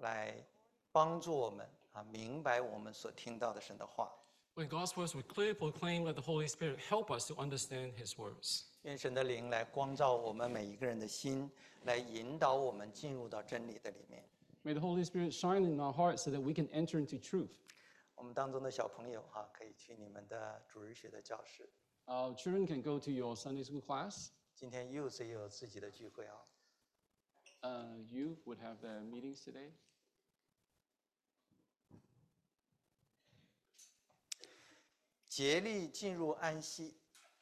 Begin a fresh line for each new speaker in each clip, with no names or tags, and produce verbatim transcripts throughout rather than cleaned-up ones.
来帮助我们啊明白我们所听到的神的话。
When God's words we clearly proclaim, let the Holy Spirit help us to understand His words.
愿神的灵来光照我们每一个人的心，来引导我们进入到真理的里面。
May the Holy Spirit shine in our hearts so that we can enter into truth.
我们当中的小朋友哈、可以去你们的主日学的教室。
Our children can go to your Sunday school class.
今天 youth 也有自己的聚会啊。
Uh, you would have their meetings today.
竭力进入安息，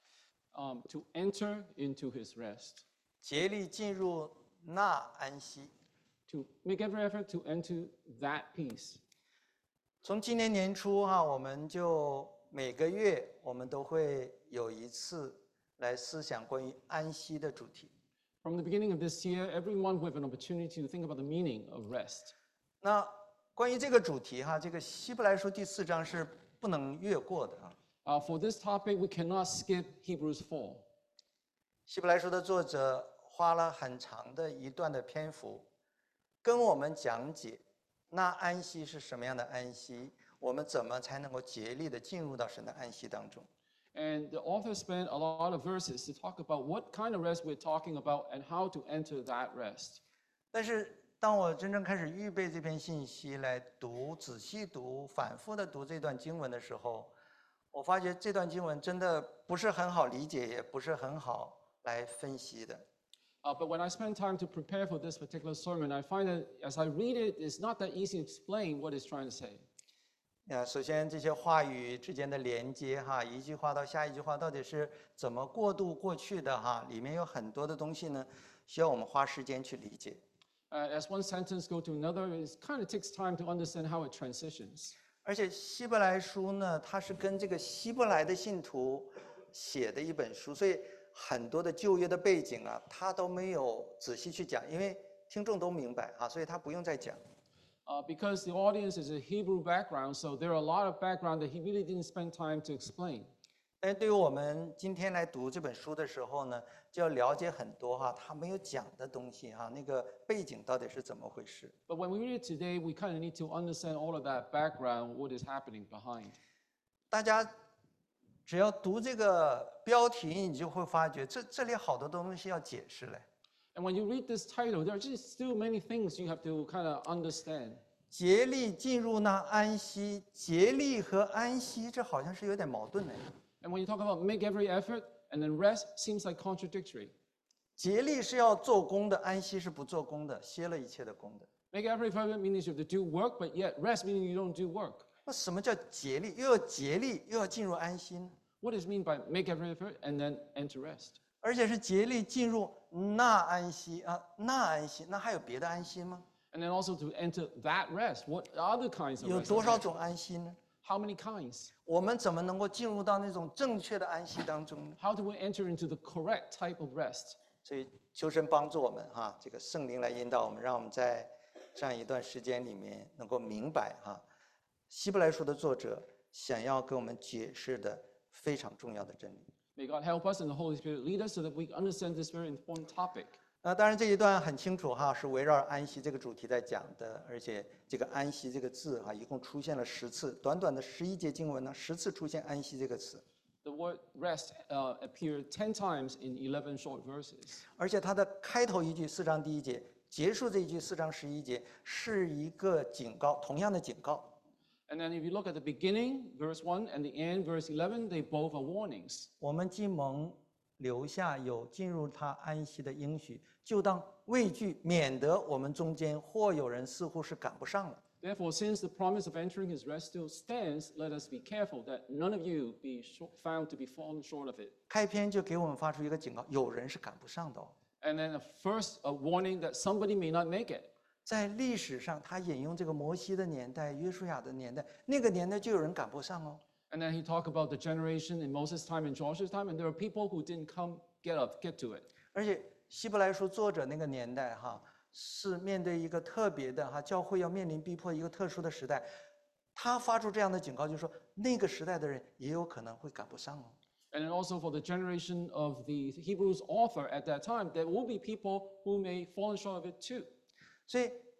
Um, to enter into his rest.
竭力进入那安息。
To make every effort to enter that peace.
从今年年初哈、我们就每个月我们都会有一次来思想关于安息的主题。
From the beginning of this year, every month we have an opportunity to think about the meaning of rest.
那关于这个主题哈、这个希伯来书第四章是不能越过的啊。
Uh, for this topic, we cannot skip Hebrews four.
希伯来书的作者花了很长的一段的篇幅，跟我们讲解那安息是什么样的安息，我们怎么才能够竭力的进入到神的安息当中。
And the author spent a lot of verses to talk about what kind of rest we're talking about and how to enter that rest.
但是当我真正开始预备这篇信息来读、仔细读、反复的读这段经文的时候，我发觉这段经文真的不是很好理解，也不是很好来分析的。
Uh, but when I spend time to prepare for this particular sermon, I find that as I read it, it's not that easy to explain what it's trying to say.
啊，首先这些话语之间的连接哈，一句话到下一句话到底是怎么过渡过去的哈，里面有很多的东西呢，需要我们花时间去理解。
Uh, as one sentence goes to another, it kind of takes time to understand how it transitions.
而且希伯来书呢，它是跟这个希伯来的信徒写的一本书，所以很多的旧约的背景啊，他都没有仔细去讲，因为听众都明白啊，所以他不用再讲。
Uh, because the audience is a Hebrew background, so there are a lot of background that he really didn't spend time to explain.
但是对于我们今天来读这本书的时候呢，就要了解很多哈，他没有讲的东西哈，那个背景到底是怎么回事？
But when we read it today, we kind of need to understand all of that background, what is happening behind.
大家只要读这个标题，你就会发觉这这里好多东西要解释嘞。
And when you read this title, there are just still many things you have to kind of understand.
竭力进入那安息，竭力和安息，这好像是有点矛盾的。
And when you talk about make every effort and then rest, seems like contradictory.
竭力是要做工的，安息是不做工的，歇了一切的工的。
Make every effort means you have to do work, but yet rest meaning you don't do work.
那什么叫竭力？又要竭力，又要进入安息呢？
What does it mean by make every effort and then enter rest?
而且是竭力进入那安息啊，那安息，那还有别的安息吗？
And then also to enter that rest. What other kinds of
有
rest?
多少种安息呢？
How many kinds?
我们怎么能够进入到那种正确的安息当中呢？
How do we enter into the correct type of rest?
所以求神帮助我们哈，这个圣灵来引导我们，让我们在这样一段时间里面能够明白哈，希伯来书的作者想要给我们解释的非常重要的真理。
May God help us and the Holy Spirit lead us so that we can understand this very important topic.
那当然这一段很清楚哈，是围绕安息这个主题在讲的，而且这个安息这个字哈，一共出现了十次，短短的十一节经文呢，十次出现安息这个词，
The word rest uh, appeared ten times in eleven short verses.
而且它的开头一句四章第一节，结束这一句四章十一节，是一个警告，同样的警告。
And then if you look at the beginning, verse one, and the end, verse eleven, they both are warnings.
我们既蒙留下有进入他安息的应许，就当畏惧，免得我们中间或有人似乎是赶不上了。
Therefore, since the promise of entering his rest still stands, let us be careful that none of you be short, found to be fallen short of it.
开篇就给我们发出一个警告，有人是赶不上的哦。
And then a first a warning that somebody may not make it.
在历史上，他引用这个摩西的年代、约书亚的年代，那个年代就有人赶不上哦。
And then he talked about the generation in Moses' time and Joshua's time, and there are people who didn't come get up, get to it.
而且希伯来书作者那个年代哈，是面对一个特别的哈，教会要面临逼迫一个特殊的时代，他发出这样的警告，就是说那个时代的人也有可能会赶不上哦。
And then also for the generation of the Hebrews author at that time, there will be people who may fall short of it too.
所以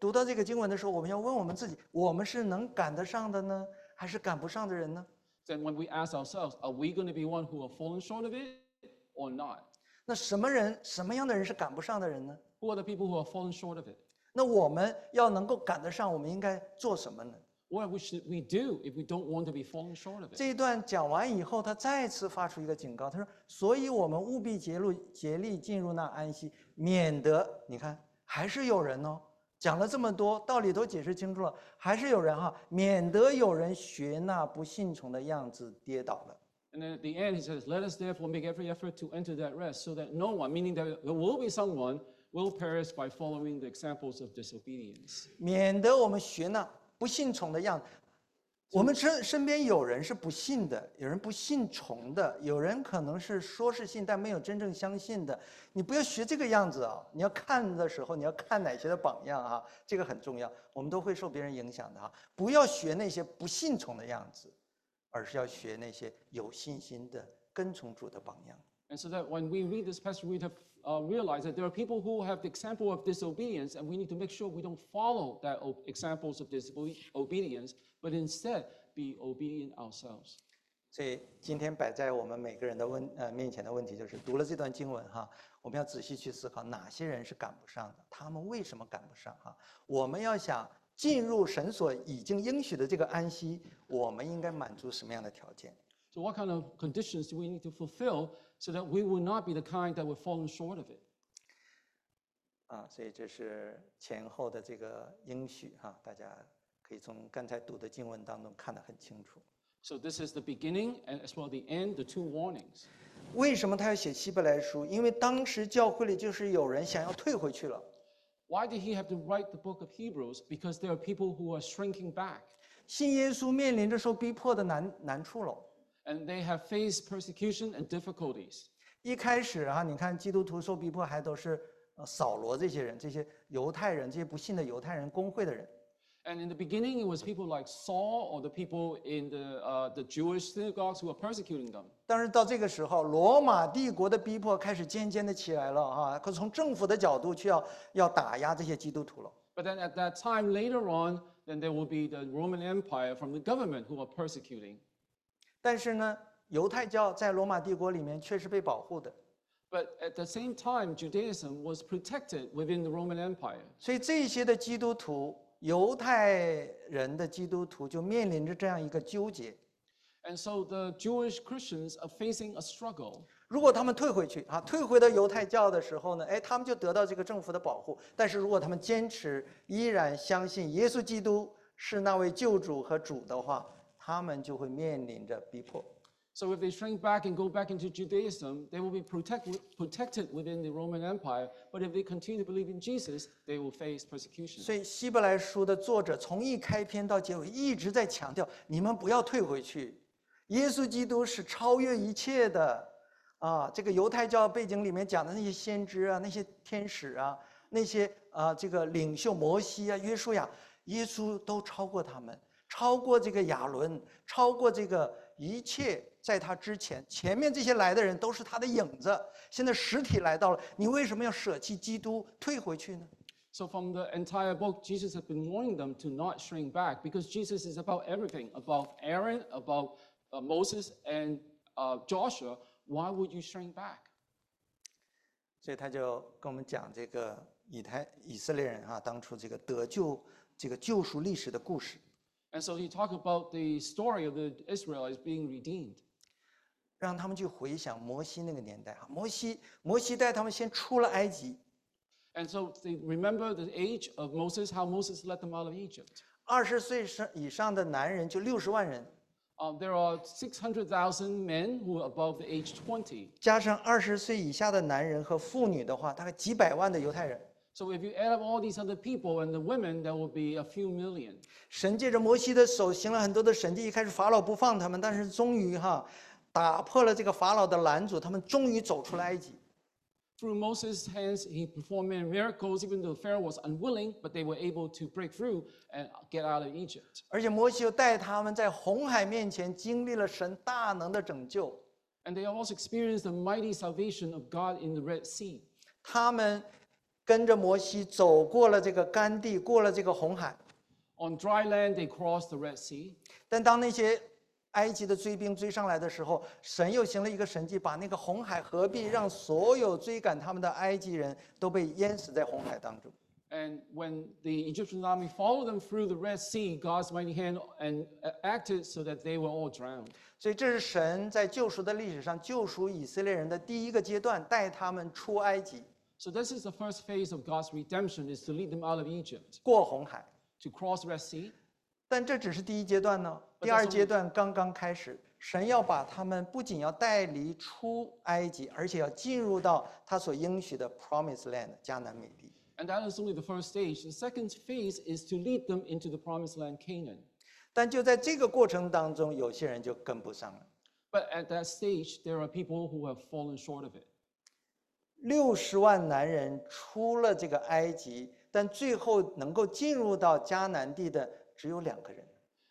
读到这个经文的时候，我们要问我们自己：我们是能赶得上的呢，还是赶不上的人呢？
Then when we ask ourselves, are we going to be one who are falling short of it or not?
那什么人、什么样的人是赶不上的人呢？
Who are the people who are falling short of it?
那我们要能够赶得上，我们应该做什么呢？
What should we do if we don't want to be falling short of it?
这一段讲完以后，他再次发出一个警告，他说：“所以我们务必竭力竭力进入那安息，免得你看还是有人哦，讲了这么多道理都解释清楚了，还是有人哈，免得有人学那不信从的样子跌倒了。”
And then at the end, he says, let us therefore make every effort to enter that rest, so that no one, meaning that there will be someone, will perish by following the examples of disobedience.
免得我们学那不信从的样子。我们身身边有人是不信的，有人不信从的，有人可能是说是信，但没有真正相信的。你不要学这个样子啊！你要看的时候，你要看哪些的榜样啊？这个很重要。我们都会受别人影响的啊！不要学那些不信从的样子，而是要学那些有信心的跟从主的榜样。
And so that when we read this passage, we have uh, realized that there are people who have the example of disobedience, and we need to make sure we don't follow that examples of disobedience, but instead be obedient ourselves.
所以今天摆在我们每个人的问呃面前的问题就是，读了这段经文哈，我们要仔细去思考哪些人是赶不上的，他们为什么赶不上哈？我们要想进入神所已经应许的这个安息，我们应该满足什么样的条件？
So what kind of conditions do we need to fulfill so that we will not be the kind that will fall short of it?
啊，所以这是前后的这个应许哈，大家可以从刚才读的经文当中看得很清楚。
So this is the beginning and as well the end, the two warnings.
为什么他要写希伯来书？因为当时教会里就是有人想要退回去了。
Why did he have to write the book of Hebrews? Because there are people who are shrinking back.
信耶稣面临着受逼迫的难难处喽。
And they have faced persecution and difficulties.
一开始啊，你看基督徒受逼迫还都是呃扫罗这些人，这些犹太人，这些不信的犹太人公会的人。
And in the beginning, it was people like Saul or the people in the, uh, the Jewish synagogues who were persecuting them.
但是到这个时候，罗马帝国的逼迫开始渐渐的起来了啊，可从政府的角度去要要打压这些基督徒了。
But then at that time, later on, then there will be the Roman Empire from the government who are persecuting.
但是呢，犹太教在罗马帝国里面却是被保护的，
But at the same time, Judaism was protected within the Roman Empire.
所以这些的基督徒，犹太人的基督徒就面临着这样一个纠结。
And so the Jewish Christians are facing a struggle.
如果他们退回去啊，退回到犹太教的时候呢，哎，他们就得到这个政府的保护。但是如果他们坚持依然相信耶稣基督是那位救主和主的话，他们就会面临着逼迫。
So if they shrink back and go back into Judaism, they will be protect, protected within the Roman Empire. But if they continue to believe in Jesus, they will face persecution.
所以希伯来书的作者从一开篇到结尾一直在强调：你们不要退回去，耶稣基督是超越一切的。啊，这个犹太教背景里面讲的那些先知啊，那些天使啊，那些啊这个领袖摩西啊、约书亚，耶稣都超过他们。 超过这个亚伦，超过这个一切，在他之前，前面这些来的人都是他的影子。现在实体来到了，你为什么要舍弃基督，退回去呢？
So from the entire book, Jesus has been warning them to not shrink back because Jesus is about everything, about Aaron, about uh, Moses, and uh, Joshua. Why would you shrink back?
所以他就跟我们讲这个以太以色列人哈、啊，当初这个得救这个救赎历史的故事。
And so he talked about the story of the Israelites being redeemed.
让他们去回想摩西那个年代哈，摩西摩西带他们先出了埃及，
And so they remember the age of Moses, how Moses led them out of Egypt.
二十岁以上的男人就六十万人，
Uh, there are six hundred thousand men who are above the age twenty.
加上二十岁以下的男人和妇女的话，大概几百万的犹太人。
So if you add up all these other people and the women, there will be a few million.
神借着摩西的手行了很多的神迹，一开始法老不放他们，但是终于哈打破了这个法老的拦阻，他们终于走出了埃及。
Through Moses' hands, he performed many miracles, even though Pharaoh was unwilling, but they were able to break through and get out of Egypt.
而且摩西又带他们在红海面前经历了神大能的拯救，
And they have also experienced the mighty salvation of God in the Red Sea.
他们跟着摩西走过了这个干地，过了这个红海。
On dry land, they crossed the Red Sea.
但当那些埃及的追兵追上来的时候，神又行了一个神迹，把那个红海合璧，让所有追赶他们的埃及人都被淹死在红海当中。
And when the Egyptian army followed them through the Red Sea, God's mighty hand and acted so that they were all drowned.
所以这是神在救赎的历史上救赎以色列人的第一个阶段，带他们出埃及，
So this is the first phase of God's redemption, is to lead them out of Egypt,
过红海。
to cross the Red Sea.
但这只是第一阶段呢，第二阶段刚刚开始，神要把他们不仅要带离出埃及，而且要进入到他所应许的 Promised Land 迦南美地。
And that is only the first stage. The second phase is to lead them into the promised land, Canaan.
但就在这个过程当中，有些人就跟不上了。
But at that stage, there are people who have fallen short of it.
六十万男人出了这个埃及，但最后能够进入到迦南地的只有两个人。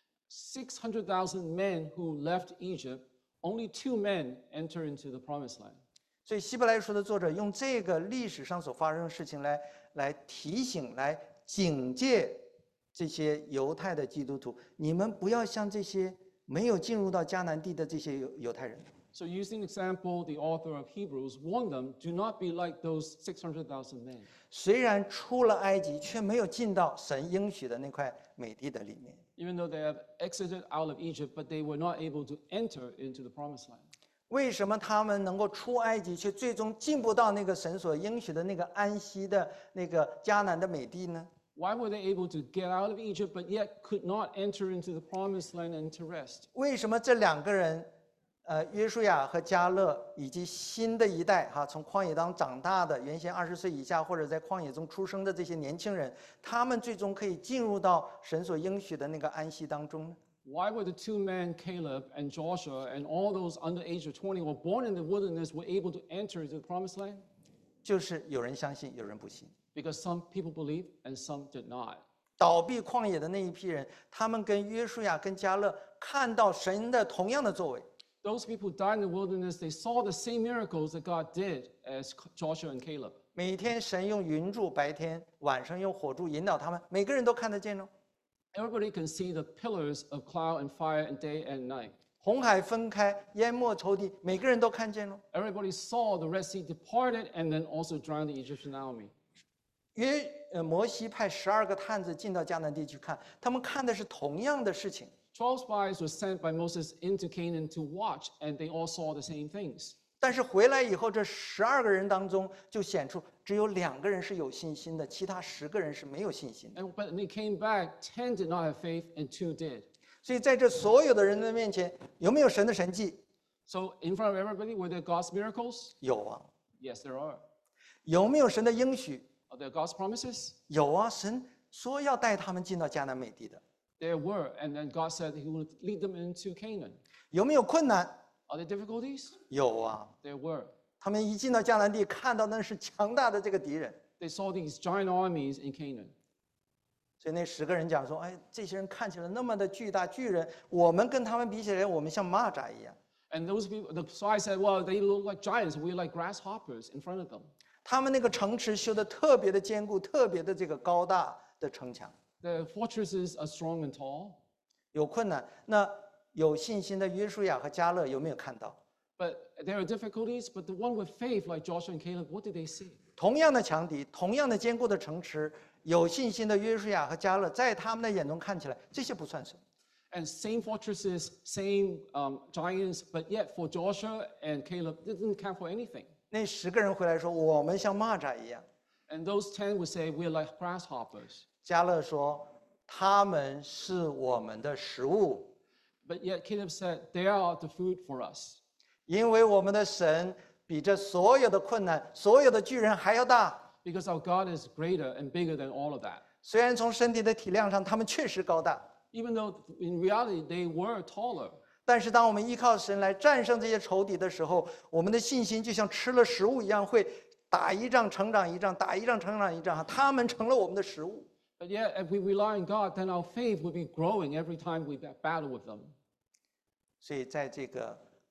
six hundred thousand men who left Egypt, only two men enter into the promised land.
所以希伯来书的作者用这个历史上所发生的事情来来提醒、来警戒这些犹太的基督徒，你们不要像这些没有进入到迦南地的这些犹犹太人。
So using example, the author of Hebrews warned them, do not be like those six hundred thousand men.
虽然出了埃及，却没有进到神应许的那块美地的里面。
Even though they have exited out of Egypt, but they were not able to enter into the promised land.
为什么他们能够出埃及，却最终进不到那个神所应许的那个安息的那个迦南的美地呢？
Why were they able to get out of Egypt, but yet could not enter into the promised land and to rest?
为什么这两个人，呃，约书亚和迦勒，以及新的一代哈，从旷野当中长大的，原先二十岁以下或者在旷野中出生的这些年轻人，他们最终可以进入到神所应许的那个安息当中呢？
Why were the two men, Caleb and Joshua, and all those under age of twenty were born in the wilderness, were able to enter into the promised land?
就是有人相信，有人不信。
Because some people believed and some did not.
倒闭旷野的那一批人，他们跟约书亚、跟迦勒看到神的同样的作为。
Those people who died in the wilderness, they saw the same miracles that God did as Joshua and Caleb.
每天神用云柱，白天晚上用火柱引导他们，每个人都看得见哦。
Everybody can see the pillars of cloud and fire and day and night.
红海分开，淹没仇敌，每个人都看见了。
Everybody saw the Red Sea departed and then also drowned the Egyptian army.
约呃摩西派十二个探子进到迦南地去看，他们看的是同样的事情。
Twelve spies were sent by Moses into Canaan to watch, and they all saw the same things.
但是回来以后，这十二个人当中就显出只有两个人是有信心的，其他十个人是没有信心的。
And but when they came back, ten did not have faith and two did.
所以在这所有的人的面前，有没有神的神迹？
So in front of everybody, were there God's miracles?
有啊。
Yes, there are.
有没有神的应许？
Are there God's promises?
有啊，神说要带他们进到迦南美地的。
There were, and then God said He would lead them into Canaan.
有没有困难？
Are there difficulties?
有啊。
There were.
他们一进到迦南地，看到那是强大的这个敌人，
They saw these giant armies in Canaan.
所以那十个人讲说：“哎，这些人看起来那么的巨大巨人，我们跟他们比起来，我们像蚂蚱一样。
And those people, the spies said, well, they look like giants. We're like grasshoppers in front of them.
他们那个城池修的特别的坚固，特别的这个高大的城墙。
The fortresses are strong and tall,
有困难，那有信心的约书亚和迦勒有没有看到？
but there are difficulties. But the one with faith, like Joshua and Caleb, what did they see?
同样的强敌，同样的坚固的城池，有信心的约书亚和迦勒，在他们的眼中看起来，这些不算什么。
And same fortresses, same um, giants, but yet for Joshua and Caleb, it didn't count for anything.
那十个人回来说：“我们像蚂蚱一样。”
And those ten would say, we're like grasshoppers.
迦勒说：“他们是我们的食物，
But yet Caleb said, they are the food for us.
因为我们的神比这所有的困难、所有的巨人还要大。
Because our God is greater and bigger than all of that.
虽然从身体的体量上，他们确实高大，
Even though in reality they were taller.
但是当我们依靠神来战胜这些仇敌的时候，我们的信心就像吃了食物一样，会打一仗成长一仗，打一仗成长一仗。他们成了我们的食物。
But yet, if we rely on God, then our faith will be growing every time we battle with them.
所以，在这个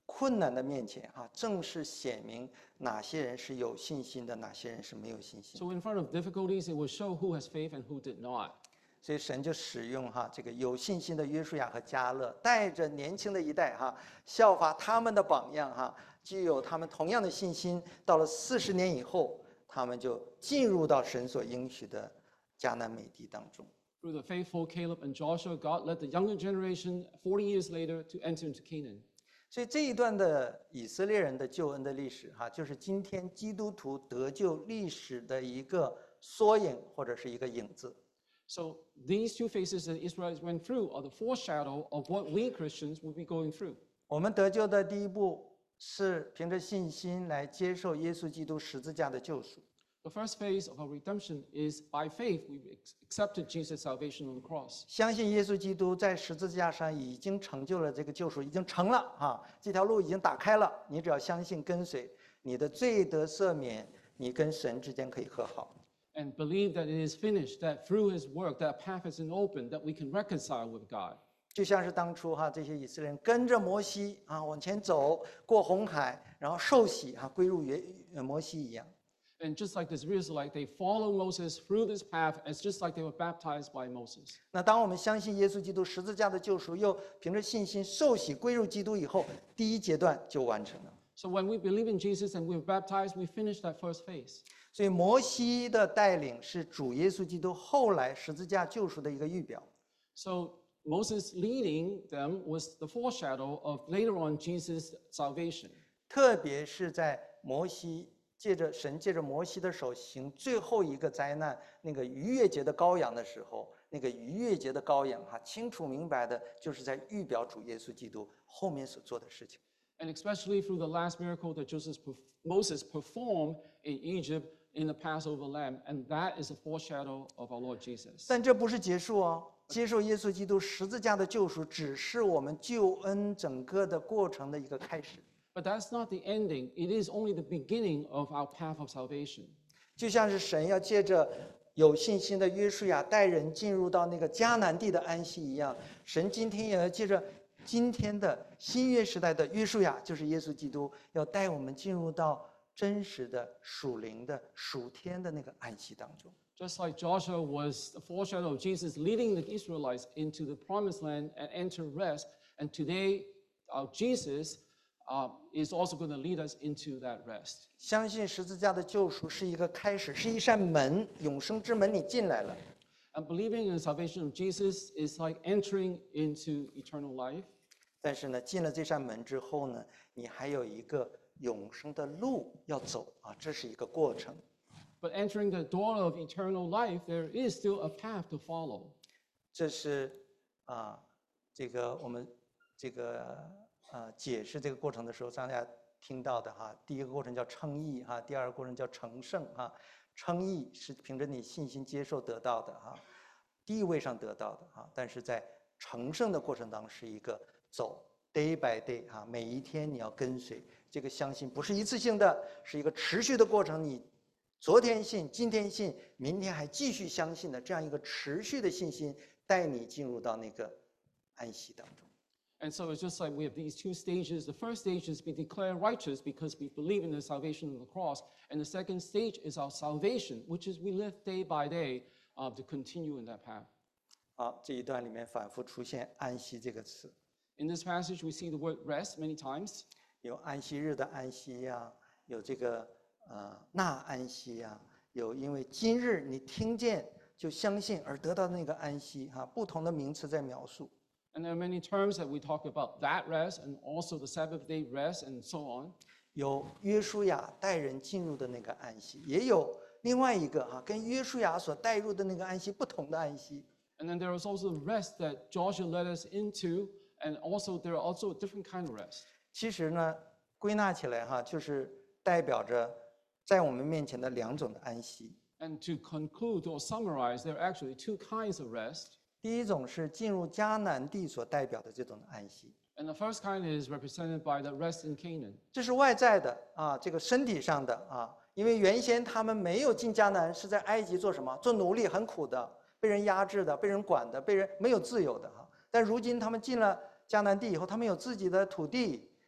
困难的面前啊，正是显明哪些人是有信心的，哪些人是没有信心。
So in front of difficulties, it will show who has faith and who did not.
所以神就使用哈这个有信心的约书亚和迦勒，带着年轻的一代哈，效法他们的榜样哈，具有他们同样的信心。到了四十年以后，他们就进入到神所应许的迦南美地当中。
Through the faithful Caleb and Joshua, God led the younger generation forty years later to enter into Canaan.
所以这一段的以色列人的救恩的历史哈，就是今天基督徒得救历史的一个缩影或者是一个影子。
So these two phases that Israelites went through are the foreshadow of what we Christians will be going through.
我们得救的第一步是凭着信心来接受耶稣基督十字架的救赎。
The first phase of our redemption is by faith we accepted Jesus' salvation on the cross.
相信耶稣基督在十字架上已经成就了这个救赎，已经成了啊，这条路已经打开了。你只要相信跟随，你的罪得赦免，你跟神之间可以和好。
And believe that it is finished, that through his work, that path is open, that we can reconcile with God.
就像是当初哈这些以色列人跟着摩西啊往前走，过红海，然后受洗啊归入原呃摩西一样。
And just like the Israelites, they follow Moses through this path as just like they were baptized by Moses.
那当我们相信耶稣基督十字架的救赎，又凭着信心受洗归入基督以后，第一阶段就完成了。
So when we believe in Jesus and we're baptized, we finish that first phase.
所以摩西的带领是主耶稣基督后来十字架救赎的一个预表。
So Moses leading them was the foreshadow of later on Jesus' salvation.
特别是在摩西借着神借着摩西的手行最后一个灾难那个逾越节的羔羊的时候，那个逾越节的羔羊哈，清楚明白的就是在预表主耶稣基督后面所做的事情。
And especially through the last miracle that Joseph, Moses performed in Egypt in the Passover lamb, and that is a foreshadow of our Lord Jesus.
但这不是结束哦，接受耶稣基督十字架的救赎，只是我们救恩整个的过程的一个开始。
But that's not the ending. It is only the beginning of our path of salvation.
就像是神要借着有信心的约书亚带人进入到那个迦南地的安息一样，神今天也要借着今天的新约时代的约书亚，就是耶稣基督，要带我们进入到真实的属灵的属天的那个安息当中。
Just like Joshua was the foreshadow of Jesus leading the Israelites into the promised land and enter rest, and today our Jesus uh, is also going to lead us into that rest.
相信十字架的救赎是一个开始，是一扇门，永生之门，你进来了。
And believing in the salvation of Jesus is like entering into eternal life.
但是呢，进了这扇门之后呢，你还有一个永生的路要走啊，这是一个过程。
But entering the door of eternal life, there is still a path to follow.
这是啊，这个我们这个呃解释这个过程的时候，大家听到的哈。第一个过程叫称义哈，第二个过程叫成圣哈。称义是凭着你信心接受得到的哈，地位上得到的哈。但是在成圣的过程当中，是一个走 day by day 哈，每一天你要跟随这个相信，不是一次性的，是一个持续的过程。你昨天信，今天信，明天还继续相信的这样一个持续的信心，带你进入到那个安息当中。
And so it's just like we have these two stages. The first stage is be declared righteous because we believe in the salvation of the cross. And the second stage is our salvation, which is we live day by day uh, to continue in that path.
好，这一段里面反复出现“安息”这个词，
In this passage, we see the word rest many times.
有安息日的安息呀、有这个呃那安息呀、有因为今日你听见就相信而得到那个安息哈、不同的名词在描述。
And there are many terms that we talk about that rest and also the Sabbath day rest and so on.
有约书亚带人进入的那个安息，也有另外一个哈、跟约书亚所带入的那个安息不同的安息。
And then there is also the rest that Joshua led us into, and also there are also a different kind of rest.
其实呢，归纳起来哈、就是代表着在我们面前的两种的安息。
And to conclude or summarize, there are actually two kinds of rest.
第一种是进入迦南地所代表的这种安息，
And the first kind is represented by the rest in Canaan.
这是外在的啊，这个身体上的啊，因为原先他们没有进迦南，是在埃及做什么？做奴隶，很苦的，被人压制的，被人管的，被人没有自由的哈。但如今他们进了迦南地以后，他们有自己的土地，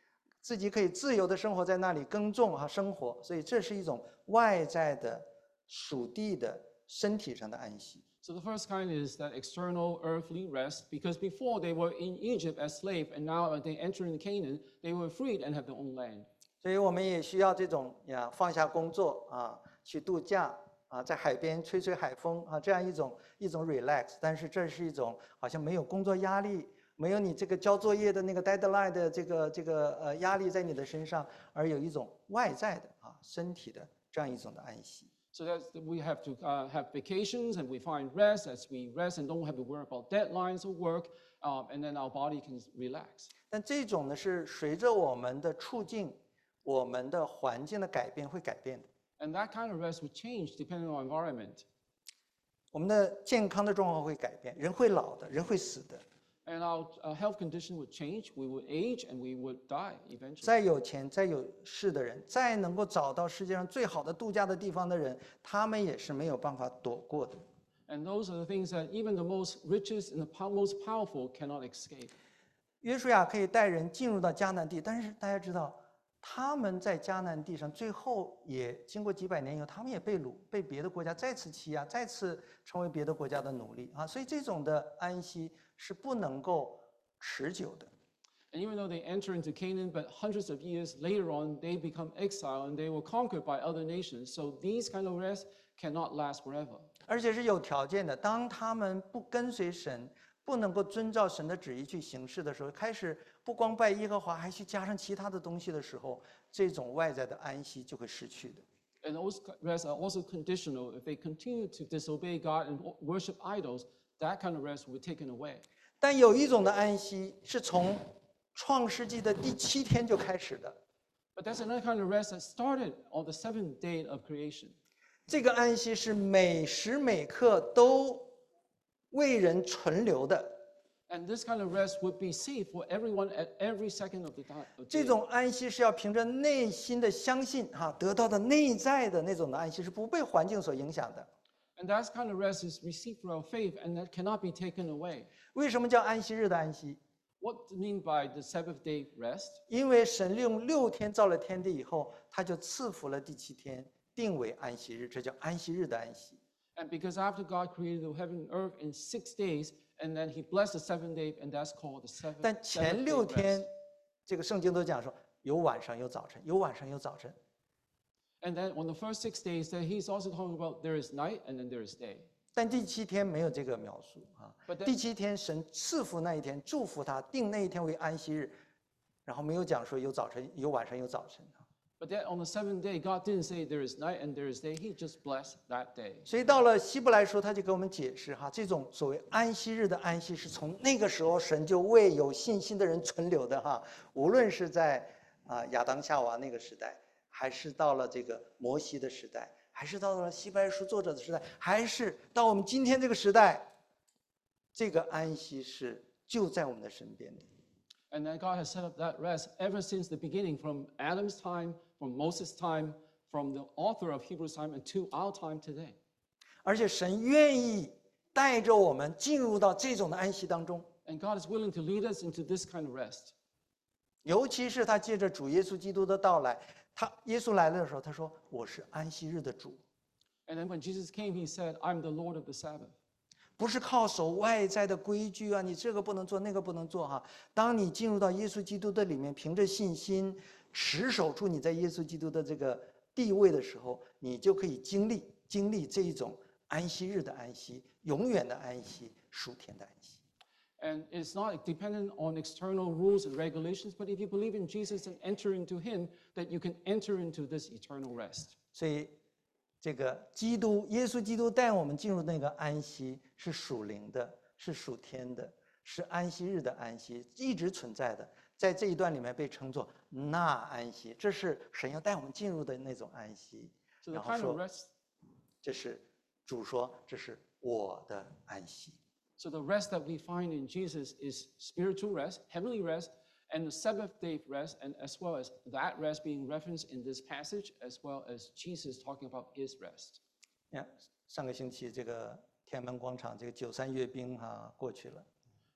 自己可以自由的生活在那里耕种和生活，所以这是一种外在的属地的身体上的安息。
So the first kind is that external earthly rest, because before they were in Egypt as slaves, and now as they enter into Canaan, they were freed and have their own land.
所以我们也需要这种呀，放下工作啊，去度假啊，在海边吹吹海风啊，这样一种一种 relax。但是这是一种好像没有工作压力，没有你这个交作业的那个 deadline 的这个这个呃压力在你的身上，而有一种外在的啊身体的这样一种的安息。
So that we have to uh, have vacations and we find rest as we rest and don't have to worry about deadlines of work, um, and then our body can relax.
但这种呢是随着我们的处境、我们的环境的改变会改变的。
And that kind of rest would change depending on our environment.
我们的健康的状况会改变，人会老的，人会死的。
And our uh, health condition would change, we would age, and we would die eventually.
再有钱、再有势的人，再能够找到世界上最好的度假的地方的人，他们也是没有办法躲过的。
And those are the things that even the most richest and the pow- most powerful cannot escape.
约书亚可以带人进入到迦南地，但是大家知道，他们在迦南地上最后也经过几百年以后，他们也被掳，被别的国家再次欺压，再次成为别的国家的奴隶啊！所以这种的安息是不能够持久的。
And even though they enter into Canaan, but hundreds of years later on, they become exiled and they were conquered by other nations. So these kind of rest cannot last forever.
而且是有条件的。当他们不跟随神，不能够遵照神的旨意去行事的时候，开始不光拜耶和华，还去加上其他的东西的时候，这种外在的安息就会失去的。
And those rests are also conditional. If they continue to disobey God and worship idols, that kind of rest will be taken away.
但有一种的安息是从创世纪的第七天就开始的，
But that's another kind of rest that started on the seventh day of creation.
这个安息是每时每刻都为人存留的。
And this kind of rest would be safe for everyone at every second of the time. of
这
day.
种安息是要凭着内心的相信哈、得到的内在的那种的安息，是不被环境所影响的。
And that kind of rest is received through our faith, and that cannot be taken away.
为什么叫安息日的安息？
What do you mean by the seventh day rest?
因为神用六天造了天地以后，他就赐福了第七天，定为安息日，这叫安息日的安息。
And because after God created the heaven and earth in six days, and then He blessed the seventh day, and that's called the seventh.
但
seventh
前
day
六
rest.
天，这个圣经都讲说有晚上有早晨，有晚上有早晨。
And then on the first six days, that He's also talking about there is night and then there is day.
但第七天没有这个描述啊
But。that-
第七天神赐福那一天，祝福他，定那一天为安息日，然后没有讲说有早晨、有晚上、有早晨啊。
But then on the seventh day, God didn't say there is night and there is day. He just blessed that day.
所以到了希伯来书，他就给我们解释哈，这种所谓安息日的安息，是从那个时候神就为有信心的人存留的哈。无论是在啊亚当夏娃那个时代，还是到了这个摩西的时代，还是到了希伯来书作者的时代，还是到我们今天这个时代，这个安息是就在我们的身边的。
And then God has set up that rest ever since the beginning, from Adam's time, from Moses' time, from the author of Hebrews' time, until our time today.
而且神愿意带着我们进入到这种的安息当中，
And God is willing to lead us into this kind of rest.
尤其是他借着主耶稣基督的到来，他耶稣来了的时候，他说：“我是安息日的主。”
And then when Jesus came, He said, I'm the Lord of the Sabbath.
不是靠守外在的规矩啊，你这个不能做，那个不能做哈。当你进入到耶稣基督的里面，凭着信心持守住你在耶稣基督的这个地位的时候，你就可以经历经历这一种安息日的安息，永远的安息，属天的安息。
And it's not dependent on external rules and regulations, but if you believe in Jesus and enter into Him, that you can enter into this eternal rest.
所以，这个基督耶稣基督带我们进入那个安息，是属灵的，是属天的，是安息日的安息，一直存在的。在这一段里面被称作那安息，这是神要带我们进入的那种安息。
So the
然后
kind of
说，
rest,
这是主说，这是我的安息。
so the rest that we find in Jesus is spiritual rest, heavenly rest, and the seventh day rest, and as well as that rest being referenced in this passage, as well as Jesus talking about His rest.
你看，上个星期这个天安门广场这个九三阅兵哈、过去了，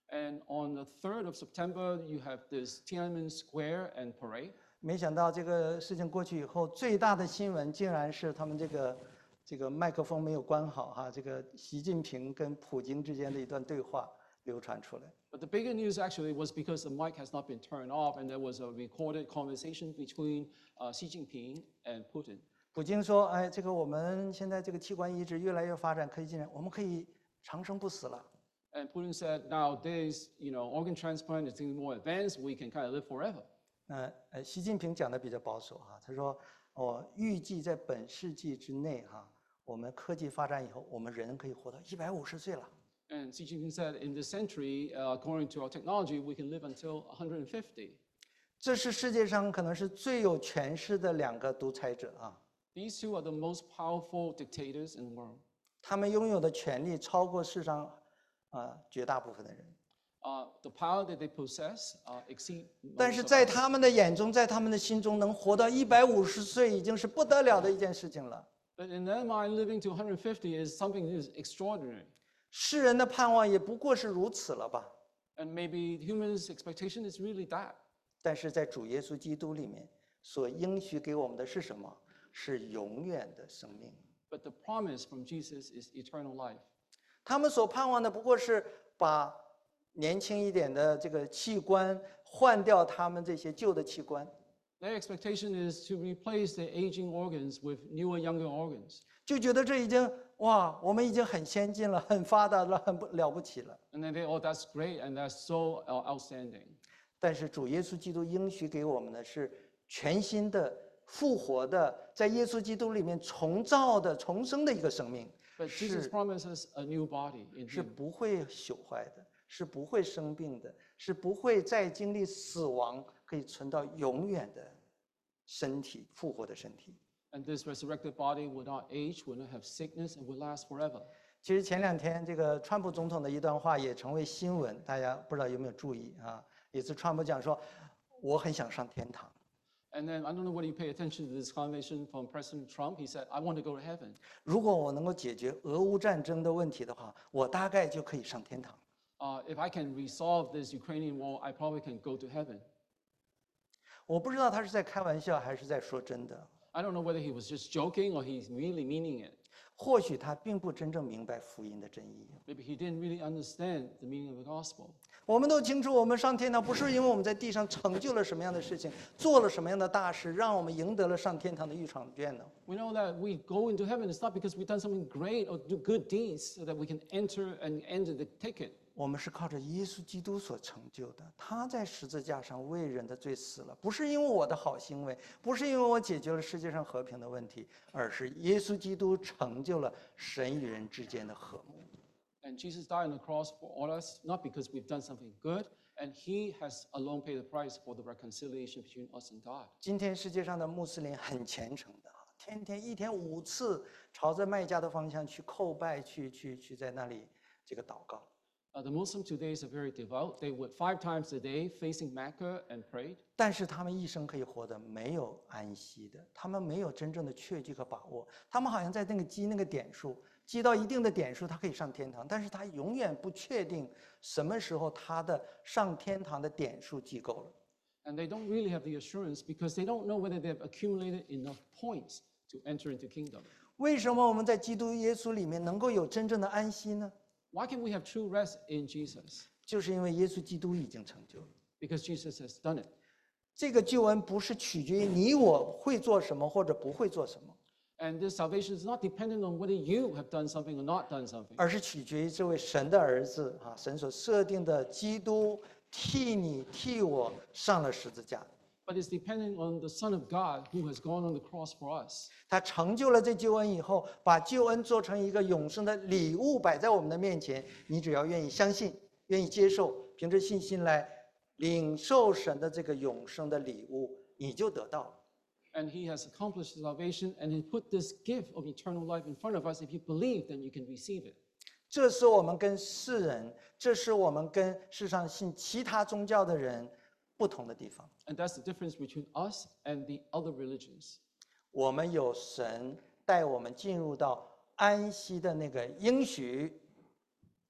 And on the third of September, you have this Tiananmen Square and parade.
没想到这个事情过去以后，最大的新闻竟然是他们这个这个麦克风没有关好哈，这个习近平跟普京之间的一段对话流传出来。
But the bigger news actually was because the mic has not been turned off, and there was a recorded conversation between uh, Xi Jinping and Putin.
普京说：“哎，这个我们现在这个器官移植越来越发展，可以进展，我们可以长生不死了。”
And Putin said, nowadays, you know, organ transplant is getting more advanced. We can kind of live forever.
那呃，习近平讲的比较保守哈，他说：“我预计在本世纪之内哈，我们科技发展以后，我们人可以活到一百五十岁了。”
And Xi Jinping said, in this century, uh, according to our technology, we can live until one hundred fifty.
这是世界上可能是最有权势的两个独裁者啊，
These two are the most powerful dictators in the world.
他们拥有的权力超过世上啊绝大部分的人。
Uh, the power that they possess uh, exceed
但
most
是
of
在
us.
他们的眼中，在他们的心中，能活到一百五十岁已经是不得了的一件事情了。
But in their mind, living to one hundred fifty is something that is extraordinary.
世人的盼望也不过是如此了吧？
And maybe humans' expectation is really that.
但是在主耶稣基督里面所应许给我们的是什么？是永远的生命。
But the promise from Jesus is eternal life.
他们所盼望的不过是把年轻一点的这个器官换掉他们这些旧的器官，
Their expectation is to replace their aging organs with newer, younger organs.
就觉得这已经哇，我们已经很先进了，很发达了，很不了不起了。
And then they, oh, that's great, and that's so uh, outstanding.
但是主耶稣基督应许给我们的是全新的、复活的，在耶稣基督里面重造的、重生的一个生命，
But Jesus
是
promises a new body in
是
him.
不会朽坏的，是不会生病的，是不会再经历死亡，可以存到永远的身体，复活的身体。
And this resurrected body will not age, will not have sickness, and will last forever.
其实前两天这个川普总统的一段话也成为新闻，大家不知道有没有注意啊？也是川普讲说，我很想上天堂。
And then I don't know whether you pay attention to this conversation from President Trump. He said, I want to go to heaven.
如果我能够解决俄乌战争的问题的话，我大概就可以上天堂。
Uh, if I can resolve this Ukrainian war, I probably can go to heaven.
我不知道他是在开玩笑还是在说真的，
I don't know whether he was just joking or he's really meaning it.
或许他并不真正明白福音的真意。
Maybe he didn't really understand the meaning of the gospel.
我们都清楚，我们上天堂不是因为我们在地上成就了什么样的事情，做了什么样的大事，让我们赢得了上天堂的入场券呢？
We know that we go into heaven, it's not because we've done something great or do good deeds so that we can enter and enter the ticket.
我们是靠着耶稣基督所成就的，他在十字架上为人的罪死了，不是因为我的好行为，不是因为我解决了世界上和平的问题，而是耶稣基督成就了神与人之间的和睦。
And Jesus died on the cross for all us, not because we've done something good, and he has alone paid the price for the reconciliation between us and God.
今天世界上的穆斯林很虔诚的，天天一天五次朝着麦加的方向去叩拜，去去去在那里这个祷告。
Uh, the Muslims today are very devout. They would five times a day facing Mecca and prayed.
但是他们一生可以活得没有安息的，他们没有真正的确据和把握，他们好像在那个积那个点数，积到一定的点数，他可以上天堂，但是他永远不确定什么时候他的上天堂的点数积够了。
And they don't really have the assurance because they don't know whether they've accumulated enough points to enter into kingdom.
为什么我们在基督耶稣里面能够有真正的安息呢？
Why can we have true rest in Jesus?
就是因为耶稣基督已经成就了。
Because Jesus has done it.
这个救恩不是取决于你我会做什么或者不会做什么，
And this salvation is not dependent on whether you have done something or not done something.
而是取决于这位神的儿子啊，神所设定的基督替你替我上了十字架。
But it's dependent on the Son of God who has gone on the cross for us.
他成就了这救恩以后，把救恩做成一个永生的礼物摆在我们的面前。你只要愿意相信，愿意接受，凭着信心来领受神的这个永生的礼物，你就得到了。
And he has accomplished salvation and he put this gift of eternal life in front of us. If you believe, then you can receive it.
这是我们跟世人，这是我们跟世上信其他宗教的人不同的地方。
And that's the difference between us and the other religions.
我们有神带我们进入到安息的那个应许，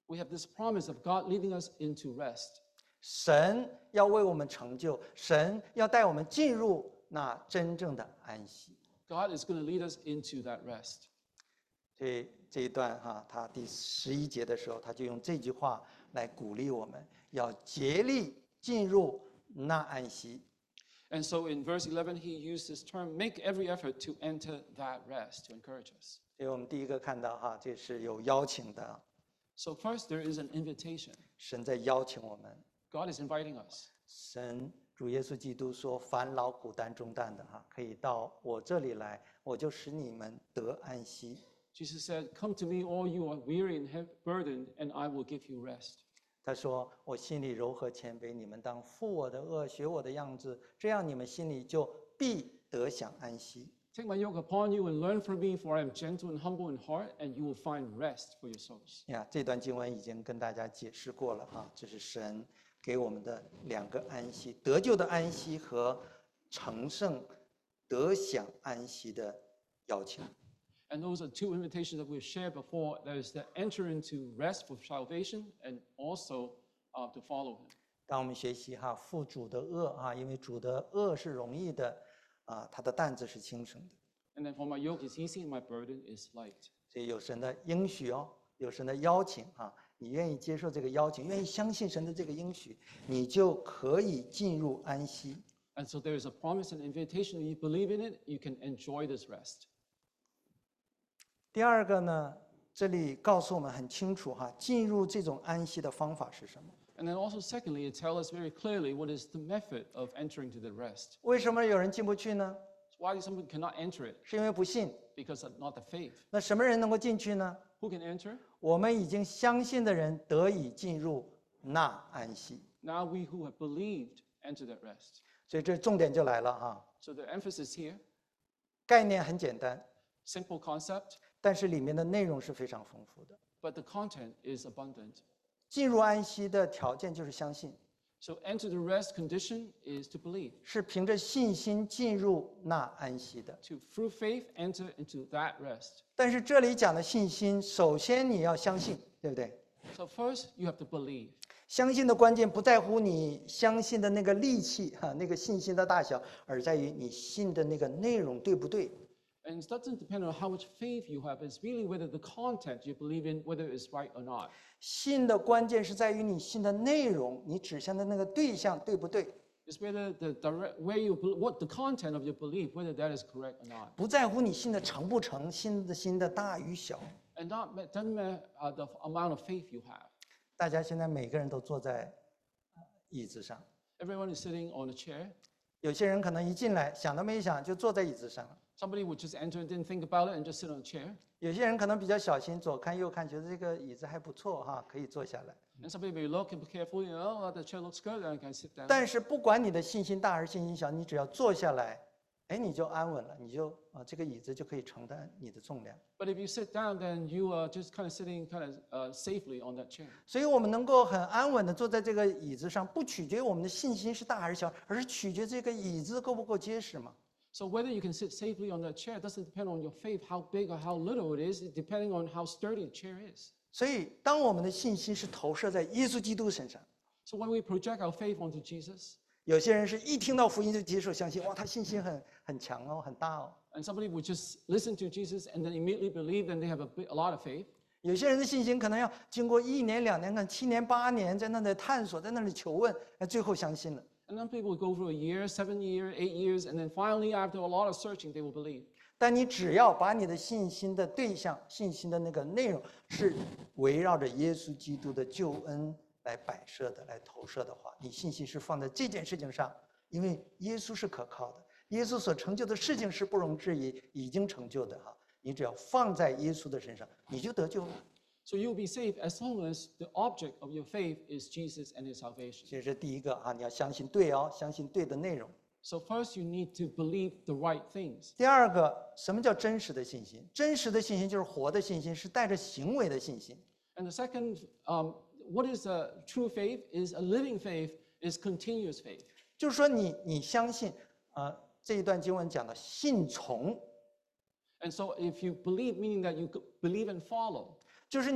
We have this promise of God leading us into rest.
神要为我们成就，神要带我们进入那真正的安息。
God is going to lead us into that rest.
所以这一段哈，他第十一节的时候，他就用这句话来鼓励我们，要竭力进入那安息。
And so in verse eleven, he used this term, make every effort to enter that rest, to encourage us.
所以我们第一个看到哈，这是有邀请的，
So first, there is an invitation.
神在邀请我们。
God is inviting us.
神主耶稣基督说：“凡劳苦担重担的哈，可以到我这里来，我就使你们得安息。”
Jesus said, come to me, all you are weary and heavy burdened, and I will give you rest.
他说：“我心里柔和谦卑，你们当负我的恶，学我的样子，这样你们心里就必得享安息。”
Take my yoke upon you and learn from me, for I am gentle and humble in heart, and you will find rest for your souls.
呀，这段经文已经跟大家解释过了哈，这是神给我们的两个安息：得救的安息和成圣得享安息的邀请。
And those are two invitations that we've shared before. There is to enter into rest for salvation and also uh, to follow him.
当我们学习哈负主的恶啊，因为主的恶是容易的，啊，他的担子是轻省的。
And then for my yoke is easy and my burden is light.
所以有神的应许哦，有神的邀请啊，你愿意接受这个邀请，愿意相信神的这个应许，你就可以进入安息。
And so there is a promise and invitation. If you believe in it, you can enjoy this rest.
第二个呢，这里告诉我们很清楚哈，进入这种安息的方法是什么？
And then also, secondly, it tells us very clearly what is the method of entering to the rest.
为什么有人进不去呢？
Why someone cannot enter it?
是因为不信。
Because of not the faith.
那什么人能够进去呢？
Who can enter?
我们已经相信的人得以进入那安息。
Now we who have believed enter that rest.
所以这重点就来了哈，
So the emphasis here,
概念很简单，
simple concept,
但是里面的内容是非常丰富的。
but the content is abundant.
进入安息的条件就是相信，
So enter the rest condition is to believe.
是凭着信心进入那安息的。
To through faith enter into that rest.
但是这里讲的信心，首先你要相信，对不对？
So first you have to believe.
相信的关键不在乎你相信的那个力气哈，那个信心的大小，而在于你信的那个内容对不对？
And it doesn't depend on how much faith you have. It's really whether the content you believe in, whether it's right or not.
信的关键是在于你信的内容，你指向的那个对象对不对？
It's whether the direct where you bel- what the content of your belief, whether that is correct or not.
不在乎你信的成不成，信的心的大与小。
And not ma- doesn't matter uh, the amount of faith you have.
大家现在每个人都坐在呃椅子上，
Everyone is sitting on a chair.
有些人可能一进来想都没想就坐在椅子上了，
Somebody would just enter and didn't think about it and just sit on a chair.
有些人可能比较小心，左看右看，觉得这个椅子还不错哈，可以坐下来。
And somebody may look and be careful, you know, oh, the chair looks good, and I can sit down.
但是不管你的信心大还是信心小，你只要坐下来，哎，你就安稳了，你就啊这个椅子就可以承担你的重量。
But if you sit down, then you are just kind of sitting kind of uh, safely on that chair.
所以我们能够很安稳的坐在这个椅子上，不取决于我们的信心是大还是小，而是取决这个椅子够不够结实嘛。
So whether you can sit safely on that chair doesn't depend on your faith, how big or how little it is, depending on how sturdy the chair is.
所以，当我们的信心是投射在耶稣基督身上，
So when we project our faith onto Jesus,
有些人是一听到福音就接受相信，哇，他信心很很强哦，很大哦。
and somebody would just listen to Jesus and then immediately believe, then they have a, bit, a lot of faith.
有些人的信心可能要经过一年、两年、可能七年、八年，在那里探索，在那里求问，哎，最后相信了。
And then people would go through a year, seven years, eight years, and then finally, after a lot of searching, they will believe.
但你只要把你的信心的对象、信心的那个内容是围绕着耶稣基督的救恩来摆设的、来投射的话，你信心是放在这件事情上，因为耶稣是可靠的，耶稣所成就的事情是不容置疑，已经成就的哈。你只要放在耶稣的身上，你就得救了。
So you'll be saved as long as the object of your faith is Jesus and his salvation.
这是第一个啊，你要相信对哦，相信对的内容。
So first, you need to believe the right things.
第二个，什么叫真实的信心？真实的信心就是活的信心，是带着行为的信心。
And the second, um, what is a true faith? Is a living faith, is continuous faith.
就是说你，你相信，啊、这一段经文讲的信从，
And so if you believe, meaning that you believe and follow.
就是你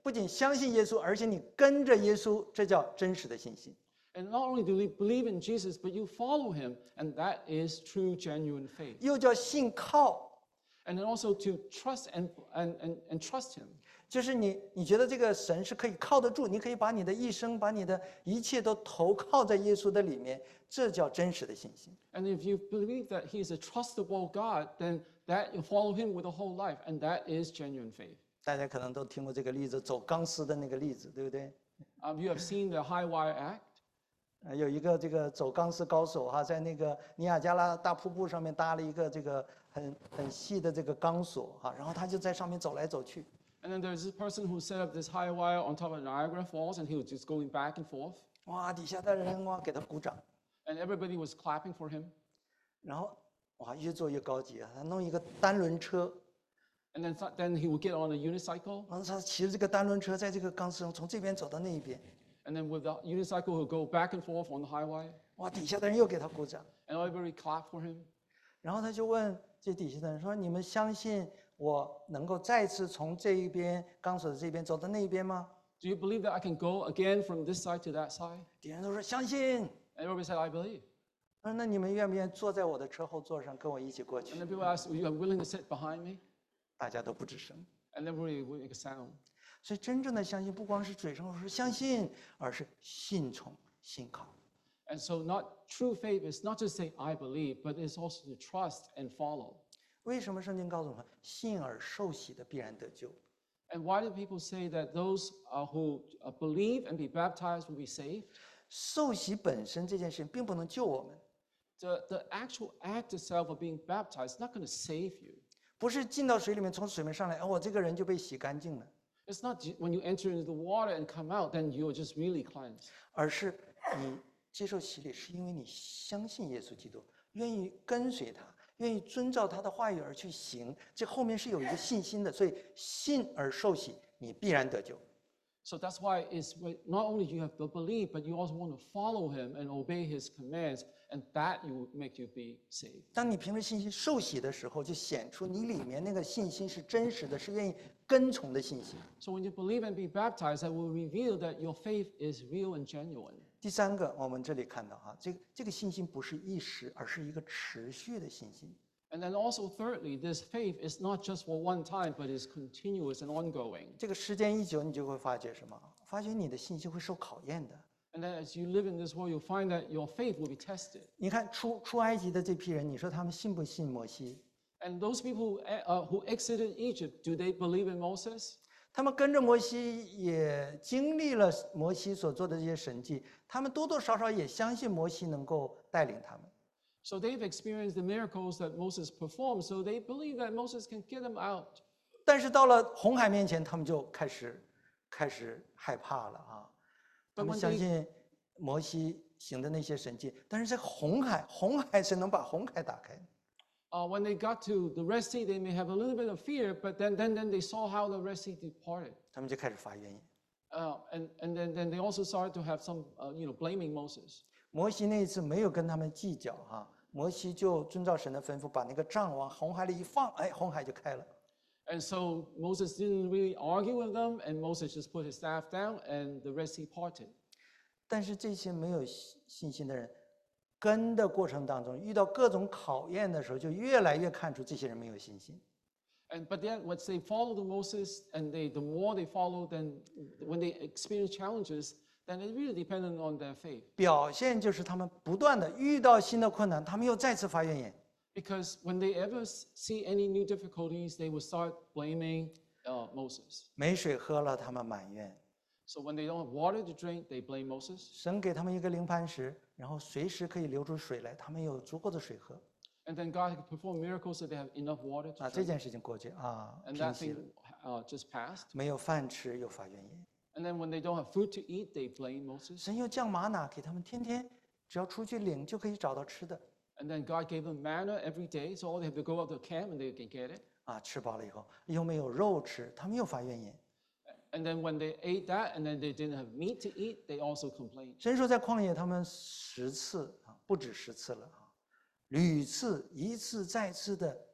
不仅相信耶稣，而且你跟着耶稣，这叫真实的信心。
And not only do you believe in Jesus, but you follow him, and that is true, genuine faith.
又叫信靠，
And then also to trust and, and, and, and trust him.
就是你你觉得这个神是可以靠得住，你可以把你的一生、把你的一切都投靠在耶稣的里面，这叫真实的信心。
And if you believe that he is a trustable God, then that you follow him with a whole life, and that is genuine faith.
大家可能都听过这个例子，走钢丝的那个例子，对不对？
Um, you have seen the High Wire Act.
呃，有一个这个走钢丝高手哈，在那个尼亚加拉大瀑布上面搭了一个这个很很细的这个钢索哈，然后他就在上面走来走去。
And then there's this person who set up this high wire on top of Niagara Falls, and he was just going back and forth.
哇，底下的人哇给他鼓掌，
And everybody was clapping for him.
然后哇越做越高级啊，他弄一个单轮车，
And then, th- then he would get on a unicycle.
然后他骑着这个单轮车在这个钢丝上从这边走到那一边，
And then with the unicycle, he'll go back and forth on the high wire.
哇，底下的人又给他鼓掌，
And everybody clapped for him.
然后他就问这底下的人说：“你们相信我能够再次从这一边钢索的这边走到那一边吗
Do you believe that I can go again from this side to that side?？”
底下人都说相信。
And everybody said, I believe.
他说：“那你们愿不愿意坐在我的车后座上跟我一起过去
And then people asked, you are willing to sit behind me?？”
大家都不吱声。
And everybody would make a sound.
所以真正的相信不光是嘴上说相信，而是信从、信靠。
And so not true faith is not just say, I believe, but it's also to trust and follow.
为什么圣经告诉我们，信而受洗的必然得救？
And why do people say that those uh, who uh, believe and be baptized will be saved?
受洗本身这件事情并不能救我们，
The, the actual act itself of being baptized is not going to save you.
不是进到水里面从水面上来，哦，我这个人就被洗干净了，
It's not j- when you enter into the water and come out, then you're just really cleansed.
而是你接受洗礼，是因为你相信耶稣基督，愿意跟随他，愿意遵照他的话语而去行。这后面是有一个信心的，所以信而受洗，你必然得救。
So that's why it's when- not only you have to believe, but you also want to follow him and obey his commands, and that you make you be saved.
当你凭着信心受洗的时候，就显出你里面那个信心是真实的，是愿意跟从的信心。
So when you believe and be baptized, that will reveal that your faith is real and genuine.
第三个，我们这里看到哈，这个这个信心不是一时，而是一个持续的信心。
And then also, thirdly, this faith is not just for one time, but is continuous and ongoing.
这个时间一久，你就会发觉什么？发觉你的信心会受考验的。
And then as you live in this world, you'll find that your faith will be tested.
你看出出埃及的这批人，你说他们信不信摩西？
And those people who, uh, who exited Egypt, do they believe in Moses?
他们跟着摩西，也经历了摩西所做的这些神迹，他们多多少少也相信摩西能够带领他们。
So they've experienced the miracles that Moses performed, so they believe that Moses can get them out.
但是到了红海面前，他们就开始开始害怕了啊！他
But
们
when
相
they-
信摩西行的那些神迹，但是这个红海，红海谁能把红海打开？
Uh, when they got to the Red Sea, they may have a little bit of fear, but then, then, then they saw how the Red Sea departed.
他们就开始发怨言。
Uh, and and then, then they also started to have some, uh, you know, blaming Moses.
摩西那一次没有跟他们计较哈、摩西就遵照神的吩咐，把那个杖往红海里一放，哎，红海就开了。
And so Moses didn't really argue with them, and Moses just put his staff down, and the Red Sea parted.
但是这些没有信信心的人，跟的过程当中，遇到各种考验的时候，就越来越看出这些人没有信心。
And but then once they followed Moses, and they the more they followed, then when they experience challenges, then it really depended on their faith.
表现就是他们不断的遇到新的困难，他们又再次发怨言。
Because when they ever s- see any new difficulties, they will start blaming uh, Moses.
没水喝了，他们埋怨。
So when they don't have water to drink, they blame Moses.
神给他们一个灵磐石，然后随时可以流出水来，他们有足够的水喝。
And then God could perform miracles so they have enough water to
啊，这
drink.
件事情过去啊，
And
平
that
息
thing
了。
uh, just passed.
没有饭吃，又发怨言。
And then when they don't have food to eat, they blame Moses.
神又降玛瑙给他们，天天只要出去领就可以找到吃的。
And then God gave them manna every day, so all they have to go out to camp and they can get it.
啊，吃饱了以后又没有肉吃，他们又发怨言。
And then when they ate that and then they didn't have meat to eat, they also complained.
神说在旷野他们十次啊，不止十次了啊，屡次一次再次的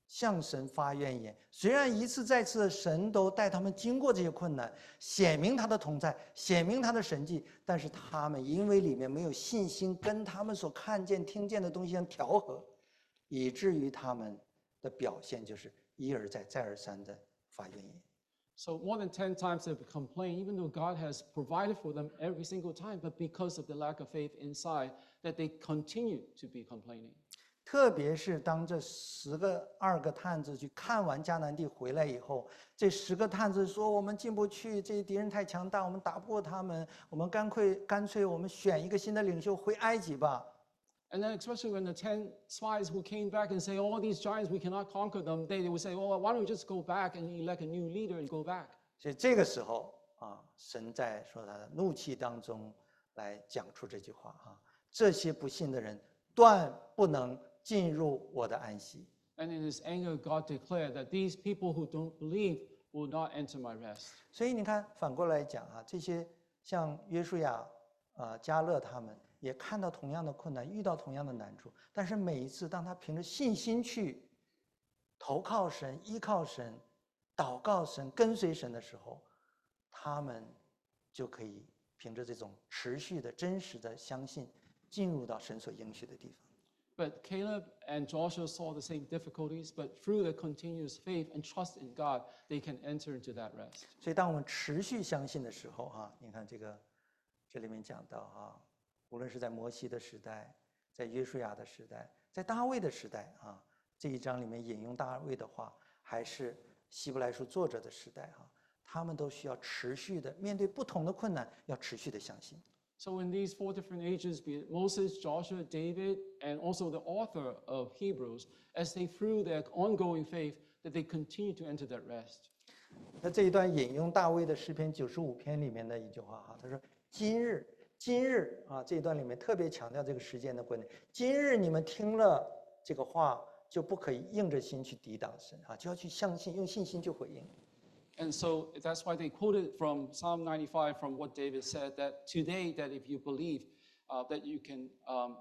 向神发怨言。虽然一次再次的神都带他们经过这些困难，显明他的同在，显明他的神迹，但是他们因为里面没有信心，跟他们所看见、听见的东西相调和，以至于他们的表现就是一而再、再而三的发怨言。
So more than ten times they've complained, even though God has provided for them every single time, but because of the lack of faith inside, that they continue to be complaining.
特别是当这十个二个探子去看完迦南地回来以后，这十个探子说：“我们进不去，这些敌人太强大，我们打不过他们，我们干脆干脆我们选一个新的领袖回埃及吧。”
And then especially when the ten spies who came back and say, all these giants, we cannot conquer them, they, they would say, well, why don't we just go back and elect a new leader and go back?
所以这个时候啊，神在说他的怒气当中来讲出这句话啊：这些不信的人断不能进入我的安息。
And in his anger, God declared that these people who don't believe will not enter my rest.
所以你看，反过来讲啊，这些像约书亚、啊迦勒他们。也看到同样的困难，遇到同样的难处，但是每一次当他凭着信心去投靠神、依靠神、祷告神、跟随神的时候，他们就可以凭着这种持续的、真实的相信，进入到神所应许的地方。
But Caleb and Joshua saw the same difficulties, but through their continuous faith and trust in God, they can enter into that rest.
所以，当我们持续相信的时候，哈，你看这个，这里面讲到哈。无论是在摩西的时代，在约书亚的时代，在大卫的时代啊，这一章里面引用大卫的话，还是希伯来书作者的时代啊，他们都需要持续的面对不同的困难，要持续的相信。
So in these four different ages, be it Moses, Joshua, David, and also the author of Hebrews, as they through their ongoing faith, that they continue to enter that rest.
那这一段引用大卫的诗篇九十五篇里面的一句话哈，他说：“今日。”今日啊，这一段里面特别强调这个时间的观念。今日你们听了这个话，就不可以硬着心去抵挡神啊，就要去相信，用信心去回应。
And so that's why they quoted from Psalm ninety-five, from what David said, that today, that if you believe, uh, that you can um,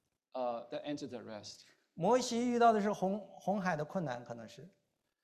uh, that enter the rest.
摩西遇到的是红红海的困难，可能是。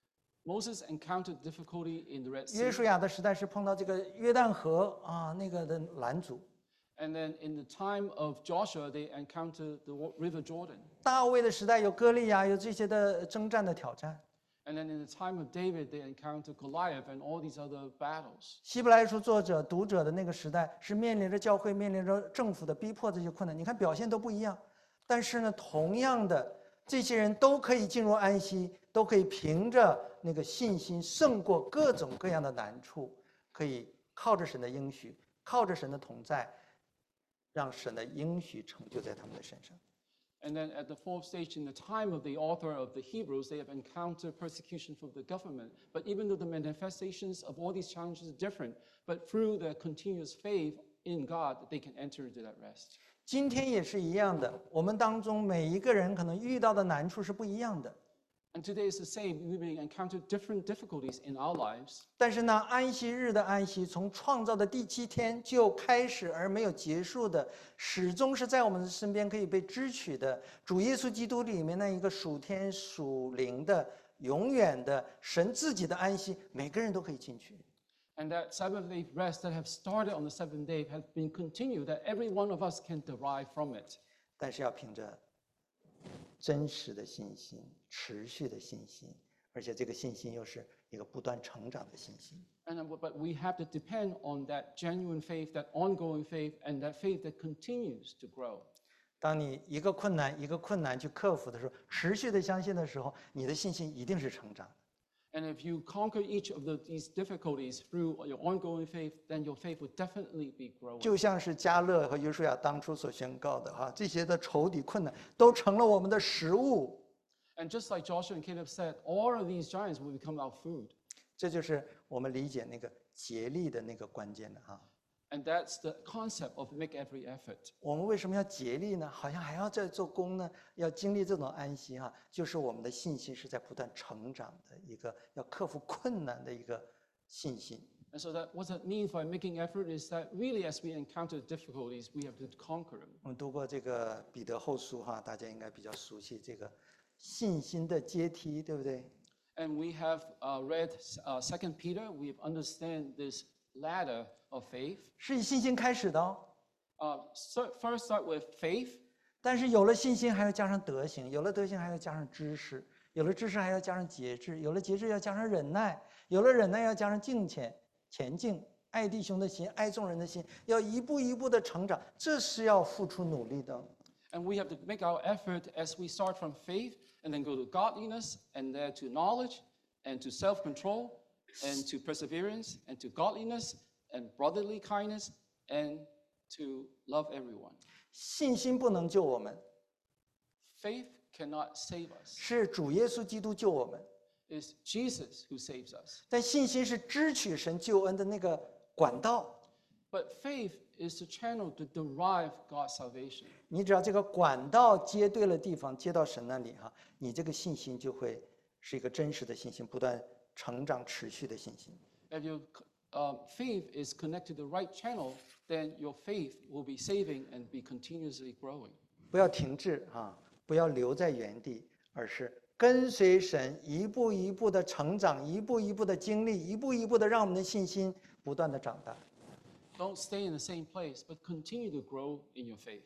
Moses encountered difficulty in the Red Sea.
约书亚的时代是碰到这个约旦河啊那个的拦阻。
And then in the time of Joshua, they encountered the River Jordan.
大卫的时代有歌利亚，有这些的征战的挑战。
And then in the time of David, they encountered Goliath and all these other battles.
希伯来书作者、读者的那个时代是面临着教会、面临着政府的逼迫这些困难，你看表现都不一样。但是呢，同样的，这些人都可以进入安息，都可以凭着那个信心胜过各种各样的难处，可以靠着神的应许，靠着神的同在。让神的应许成就在他们的身上。
And then at the fourth stage, in the time of the author of the Hebrews, they have encountered persecution from the government. But even though the manifestations of all these challenges are different, but through their continuous faith in God, they can enter into that rest.
今天也是一样的，我们当中每一个人可能遇到的难处是不一样的。
And today is the same. We may encounter different difficulties in our lives.
但是呢，安息日的安息从创造的第七天就开始而没有结束的，始终是在我们的身边可以被支取的。主耶稣基督里面那一个属天属灵的、永远的神自己的安息，每个人都可以进去。
And that seventh-day rest that have started on the seventh day has been continued, that every one of us can derive from it.
但是要凭着真实的信心、持续的信心，而且这个信心又是一个不断成长的信心。
And but we have to depend on that genuine faith, that ongoing faith, and that faith that continues to grow.
当你一个困难一个困难去克服的时候，持续的相信的时候，你的信心一定是成长的。
And if you conquer each of the, these difficulties through your ongoing faith, then your faith will definitely be growing.
就像是迦勒和约书亚当初所宣告的哈，这些的仇敌困难都成了我们的食物。
And just like Joshua and Caleb said, all of these giants will become our food.
这就是我们理解那个竭力的那个关键的哈。
And that's the concept of make every effort.
我们为什么要竭力呢？好像还要再做工呢？要经历这种安息哈，就是我们的信心是在不断成长的一个，要克服困难的一个信心。
And so that what that means by making effort is that really, as we encounter difficulties, we have to conquer them.
我们读过这个彼得后书哈，大家应该比较熟悉这个信心的阶梯，对不对？
And we have uh, read uh, Second Peter. We understand this ladder of faith.
是以信心开始的哦。
Uh, so first, start with faith.
但是有了信心，还要加上德行；有了德行，还要加上知识；有了知识，还要加上节制；有了节制，要加上忍耐；有了忍耐，要加上敬虔、前进、爱弟兄的心、爱众人的心，要一步一步的成长，这是要付出努力的。
And we have to make our effort as we start from faith and then go to godliness and then to knowledge and to self-control and to perseverance and to godliness and brotherly kindness and to love everyone.
信心不能救我们，
Faith cannot save us.
是主耶稣基督救我们。
It's Jesus who saves us.
但信心是支取神救恩的那个管道。
But faith is the channel to derive God's salvation.
你只要这个管道接对了地方，接到神那里哈，你这个信心就会是一个真实的信心，不断成长、持续的信心。
If your uh, faith is connected to the right channel, then your faith will be saving and be continuously growing.
不要停滞啊，不要留在原地，而是跟随神，一步一步的成长，一步一步的经历，一步一步的让我们的信心不断的长大。
Don't stay in the same place, but continue to grow in your faith.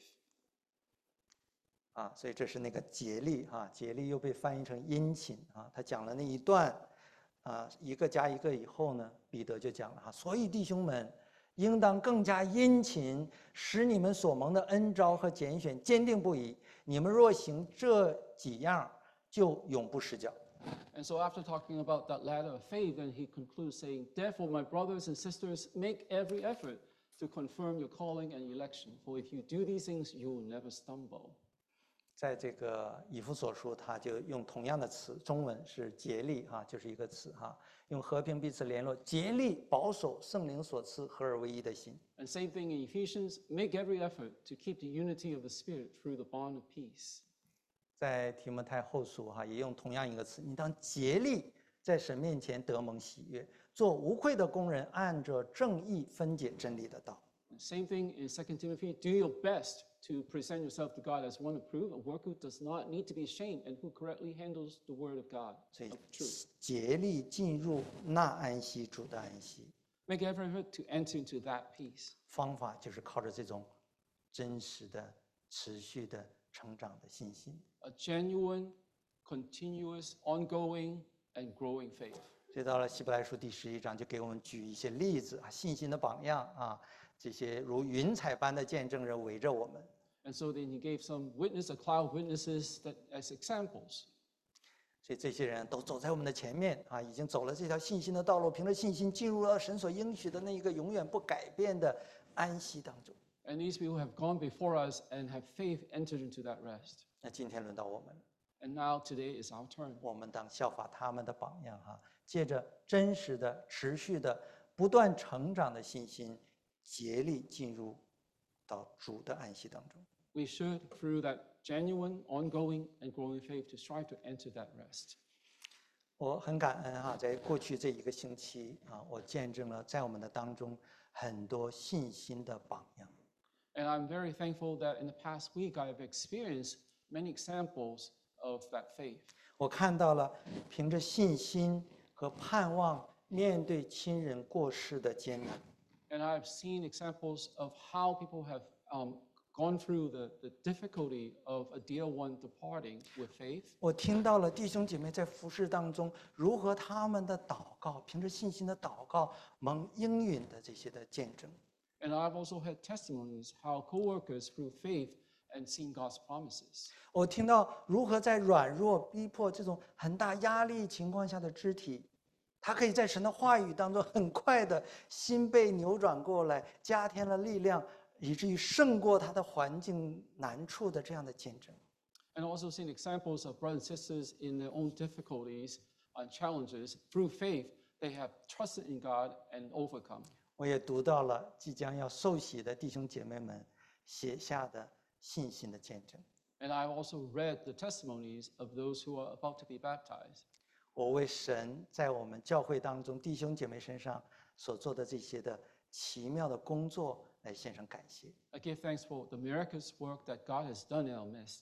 啊，所以这是那个竭力啊，竭力又被翻译成殷勤啊。他讲了那一段啊，一个加一个以后呢，彼得就讲了哈，所以弟兄们，应当更加殷勤，使你们所蒙的恩召和拣选坚定不移。你们若行这几样，就永不失脚。
And so after talking about that ladder of faith, then he concludes saying, therefore, my brothers and sisters, make every effort to confirm your calling and election. For if you do these things, you will never stumble.
在这个以弗所书，他就用同样的词，中文是竭力哈，就是一个词哈，用和平彼此联络，竭力保守圣灵所赐合而为一的心。
And same thing in Ephesians, make every effort to keep the unity of the Spirit through the bond of peace.
在提摩太后书哈，也用同样一个词，你当竭力在神面前得蒙喜悦，做无愧的工人，按着正义分解真理的道。
Same thing in Second Timothy, do your best to present yourself to God as one approved, a worker who does not need to be ashamed and who correctly handles the word of God,
所以
of truth.
竭力进入那安息，主的安息，
Make every effort to enter into that peace.
方法就是靠着这种真实的、持续的成长的信心。
A genuine, continuous, ongoing, and growing faith.
所以到了希伯来书第十一章，就给我们举一些例子啊，信心的榜样啊，这些如云彩般的见证人围着我们。
And so then he gave some witness, a cloud of witnesses that, as examples.
所以这些人都走在我们的前面啊，已经走了这条信心的道路，凭着信心进入了神所应许的那一个永远不改变的安息当中。
And these people have gone before us and have faith entered into that rest.
那今天轮到我们了，
And now today is our turn.
我们当效法他们的榜样哈、借着真实的、持续的、不断成长的信心，竭力进入到主的安息当中。
We should, through that genuine, ongoing, and growing faith, to strive to enter that rest.
我很感恩哈、在过去这一个星期啊，我见证了在我们的当中很多信心的榜样。
And I'm very thankful that in the past week I have experienced many examples of that faith.
我看到了凭着信心和盼望面对亲人过世的艰难。
And I've seen examples of how people have um, gone through the, the difficulty of a dear one departing with faith.
我听到了弟兄姐妹在服侍当中如何他们的祷告，凭着信心的祷告蒙应允的这些的见证。
And I've also had testimonies how co-workers through faith and seen God's promises.
我听到如何在软弱、逼迫这种很大压力情况下的肢体，他可以在神的话语当中很快的心被扭转过来，加添了力量，以至于胜过他的环境难处的这样的见证。
And also seen examples of brothers and sisters in their own difficulties and challenges. Through faith, they have trusted in God and overcome.
我也读到了即将要受洗的弟兄姐妹们写下的信心的见证。
And I've also read the testimonies of those who are about to be baptized.
我为神在我们教会当中弟兄姐妹身上所做的这些的奇妙的工作来献上感谢。
I give thanks for the miraculous work that God has done in our midst.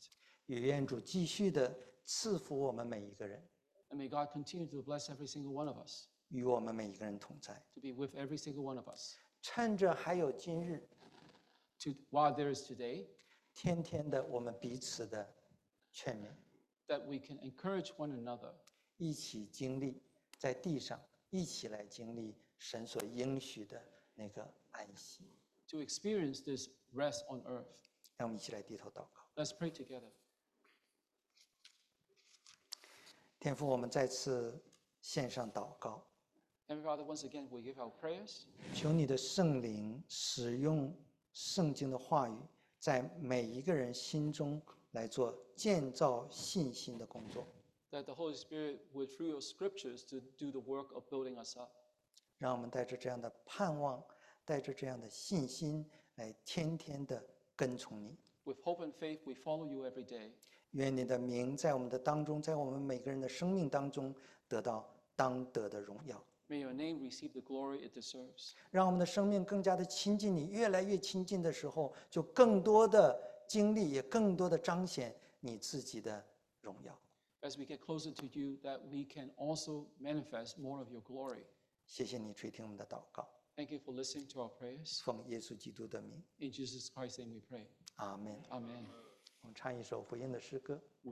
也愿主继续的赐福我们每一个人，
And may God continue to bless every single one of us,
与我们每一个人同在。
to be with every single one of us.
趁着还有今日，
To, while there is today,
天天的我们彼此的劝勉，
that we can encourage one another,
一起经历在地上，一起来经历神所应许的那个安息。
to experience this rest on earth.
让我们一起来低头祷告。
Let's pray together.
天父，我们再次献上祷告，
Heavenly Father, once again, we give our prayers.
求你的圣灵使用圣经的话语，在每一个人心中来做建造信心的工作。
That the Holy Spirit would, through your scriptures, to do the work of building us up.
让我们带着这样的盼望，带着这样的信心，来天天的跟从你。
With hope and faith, we follow you every day.
愿你的名在我们的当中，在我们每个人的生命当中得到当得的荣耀，
May your name receive the glory it deserves.
让我们的生命更加的亲近你。越来越亲近的时候，就更多的经历，也更多的彰显你自己的荣耀。
As we get closer to you, that we can also manifest more of your glory.
谢谢你垂听我们的祷告，
Thank you for listening to our prayers.
奉耶稣基督的名，
In Jesus Christ's name we pray.
阿门。
Amen.
我们唱一首福音的诗歌。